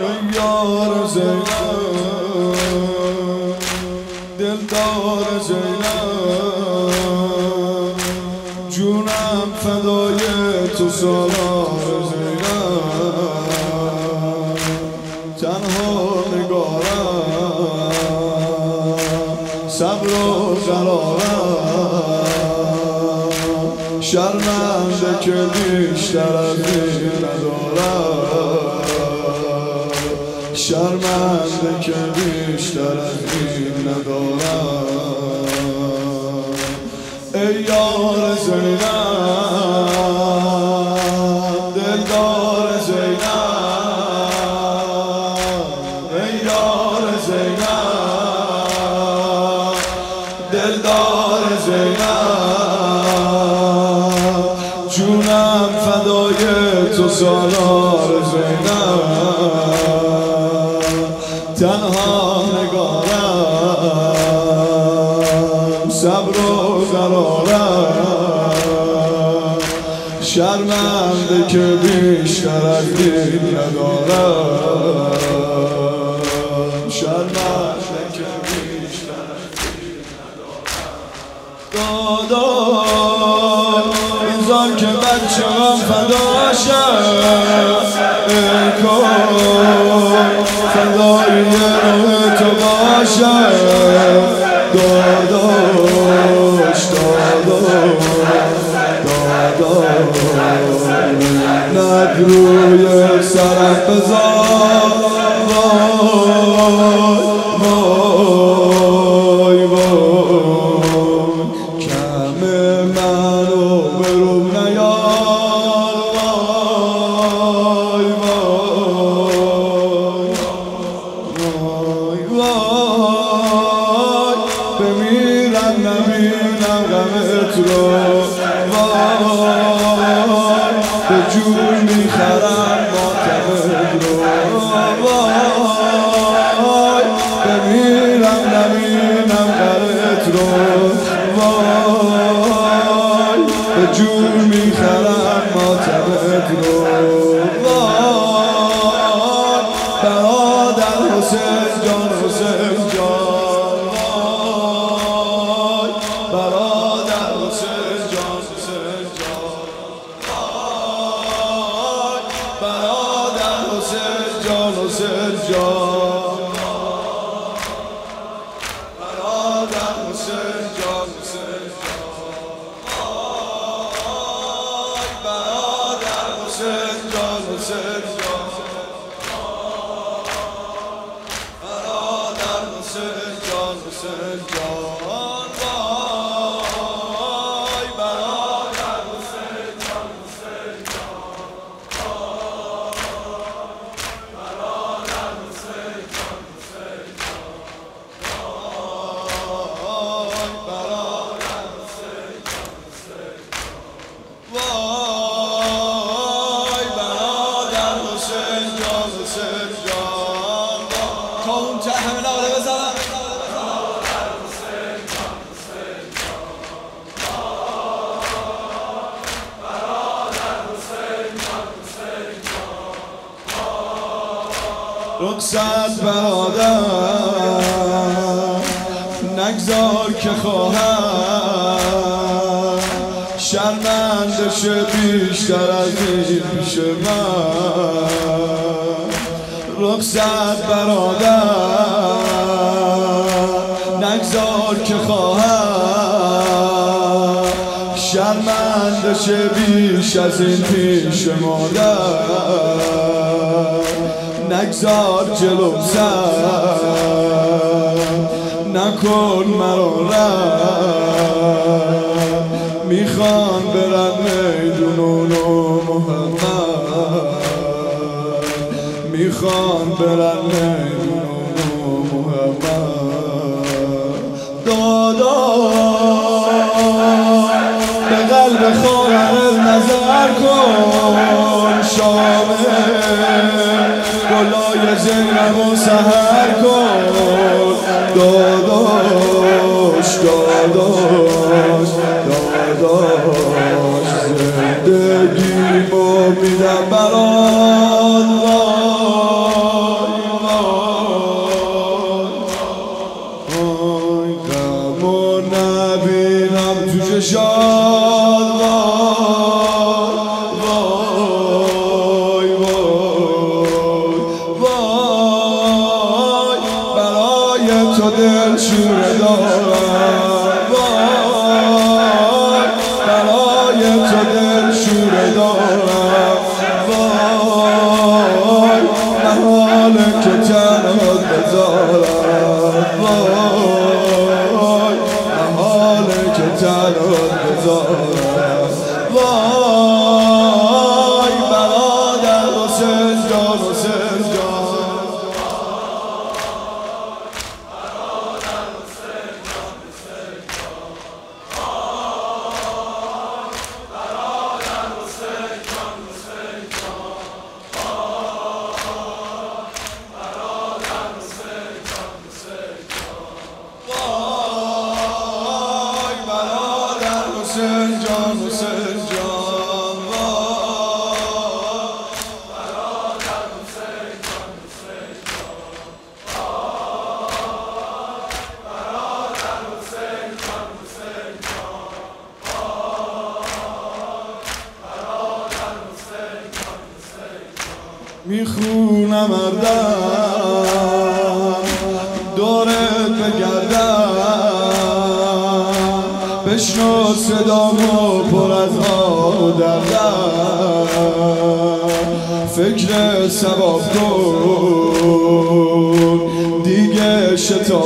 یار زینب دلدار زینب جونم فدای تو سالار زینب تنها نگارم صبر و قرارم شرمنده که بیشتر از این ندارم شرمنده که بیشتر از این ندارم ای یار زینب دلدار زینب ای یار زینب دلدار زینب جونم فدای تو سالار زینب تنها نگارم صبر و قرارم شرمنده که بیشتر از این ندارم شرمنده که بیشتر از این ندارم دادار بذار که بچه هم فداشم ای کن فدای روح تو باشم داداش نک روی سرم بذار وای کم منو بروم نیار وای بمیرم نبینم غمت رو وای به جون میخرم ماتمت رو وای بمیرم نبینم غمت رو وای به جون میخرم ماتمت رو وای برادر حسین جان حسین جان وای برادر حسین جان حسین جان وای برادر حسین جان حسین جان برادر حسین جان حسین جان وای برادر حسین جان حسین جان برادر حسین جان حسین جان وای برادر حسین جان حسین جان برادر حسین جان حسین جان وای برادر حسین جان حسین جان وای برادر حسین جان حسین جان تا اون چه همه نواله بزنم رخصت برادر نگذار که خواهم شرمنده شه بیشتر از این پیش من رخصت برادر نگذار که خواهم شرمنده شه بیش از این پیش مادر نگذار جلوم سر نکن مرا رد میخوان برن میدونون و محمد میخوان برن میدونون و محمد داداش به قلب خواهرت نظر کن شامه گلای زینب و سحر کن داداش زندگیمو میدم برات دل شوره دارم، وای برای تو دل شوره دارم، وای محاله که تنها بذارم، وای محاله که تنها بذارم، وای برادر حسین جان، حسین جان. حسین جان، حسین جان، برادر حسین جان، حسین جان، برادر حسین جان، حسین جان، برادر حسین جان، حسین جان. میخونم اردم دورت بگردم، بشنو صدامو پر از آب و دردم، فکر ثواب کن دیگه شتاب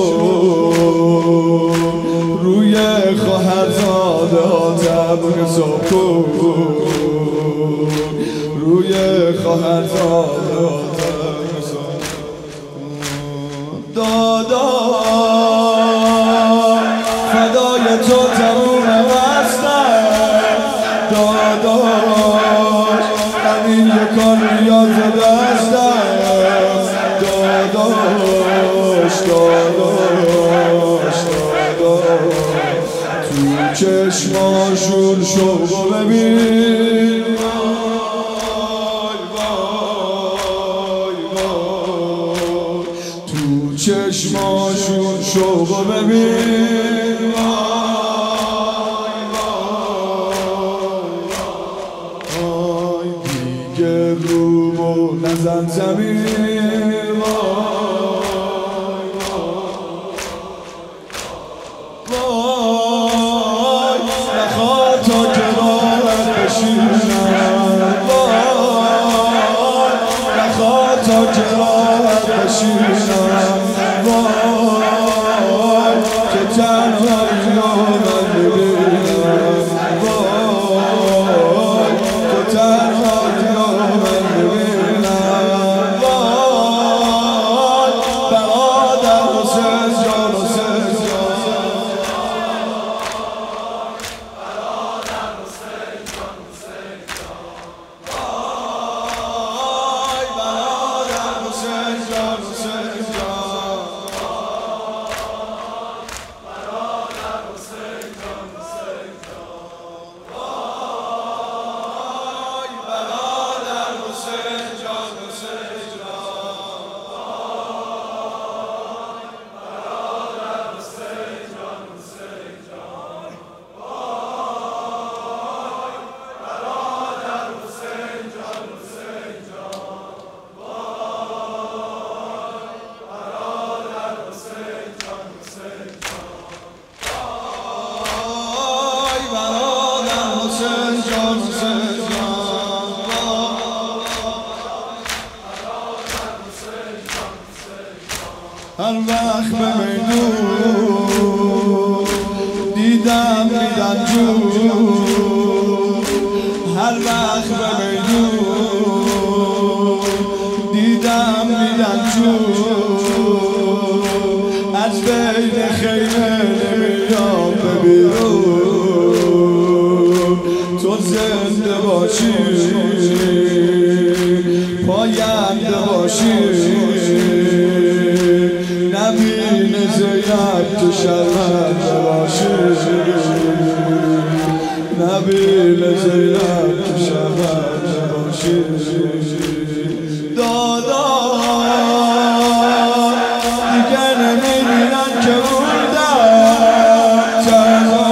کن، روی خواهرزاده هاتم حساب کن، روی خواهرزاده هاتم حساب کن. دادا فدای تو تموم هستم، داداش همین یکان ریاض دستم، داداش داداش داداش تو چشماشون شوقو ببین، وای وای وای تو چشماشون شوقو ببین، دیگه رومو نزن زمین، وای نخواد تا که راحت بشینم، وای نخواد تا که راحت بشینم، وای که تنهایی رو من ببینم، وای که تنهایی رو من ببینم، وای برادر حسین جان، حسین جان، برادر حسین جان، حسین جان، وای برادر حسین جان، حسین جان، برادر حسین جان، حسین جان، وای برادر حسین جان، حسین هر وقت به میدون دیدم میدن جون، هر وقت به میدون دیدم میدن جون، از بین خیمه نمیام به بیرون، تو زنده باشی پاینده باشی، نبین زینب تو شرمنده باشی، نبین زینب تو شرمنده باشی، دادا دیگه نمیبینن که موندم تنها،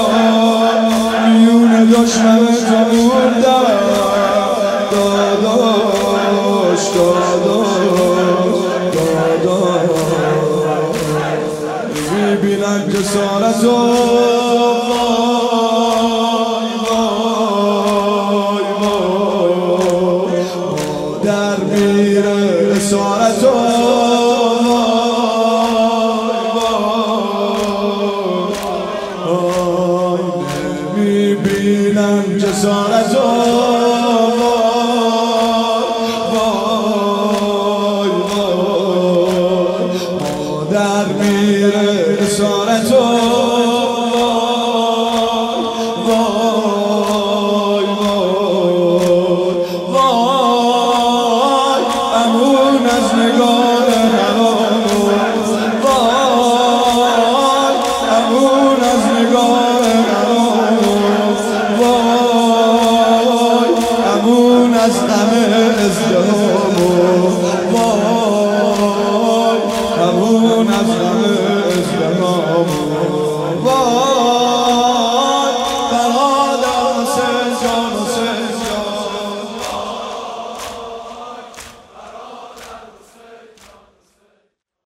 میون دشمن تو موندم، داداش داداش داداش جسارت و در میره اسارت و نمیبینم جسارت و در میره اسارت و امون از نگاه